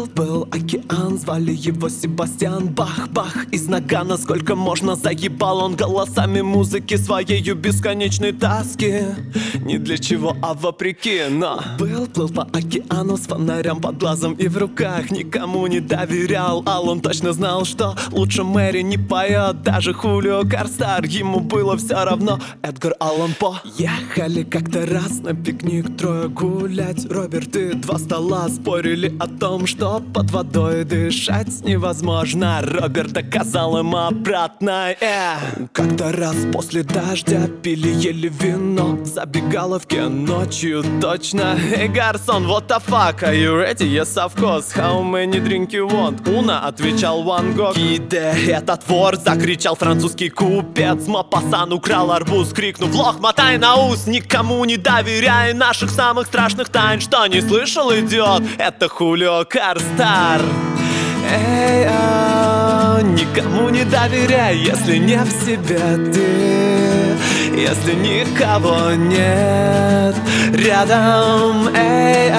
Был океан, звали его Себастьян. Бах-бах, из нагана сколько можно заебал он голосами музыки своею бесконечной тоски. Ни для чего, а вопреки, но плыл по океану с фонарем под глазом и в руках. Никому не доверял, а он точно знал, что лучше Мэри не поет даже Хулио Карстар. Ему было все равно. Эдгар Аллан По. Ехали как-то раз на пикник трое гулять. Роберт и два стола спорили о том, что под водой дышать невозможно. Роберт доказал им обратное. Как-то раз после дождя пили, ели вино в забегаловке ночью точно. Эй, гарсон, what the fuck, are you ready? Yes, of course. How many drink you want? Уна, отвечал Ван Гог. Киде, этот вор, закричал французский купец. Мопассан украл арбуз, крикнув: лох, мотай на ус. Никому не доверяй наших самых страшных тайн. Что, не слышал, идиот? Это Хулио Карстар. Эй, никому не доверяй, если не в себе ты, если никого нет рядом. Эй,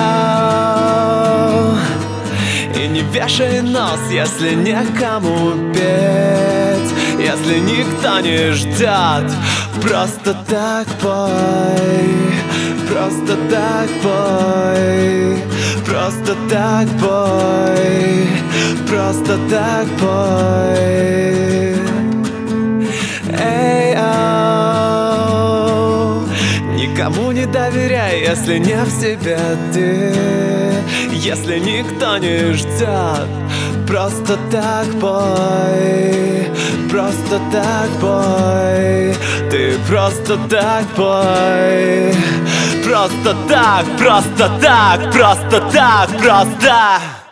и не вешай нос, если некому петь, если никто не ждет. Просто так пой, просто так пой, просто так пой, просто так пой. Эй, никому не доверяй, если не в себе ты, если никто не ждет. Просто так пой, просто так пой, ты просто так пой. Просто так, просто так, просто так, просто.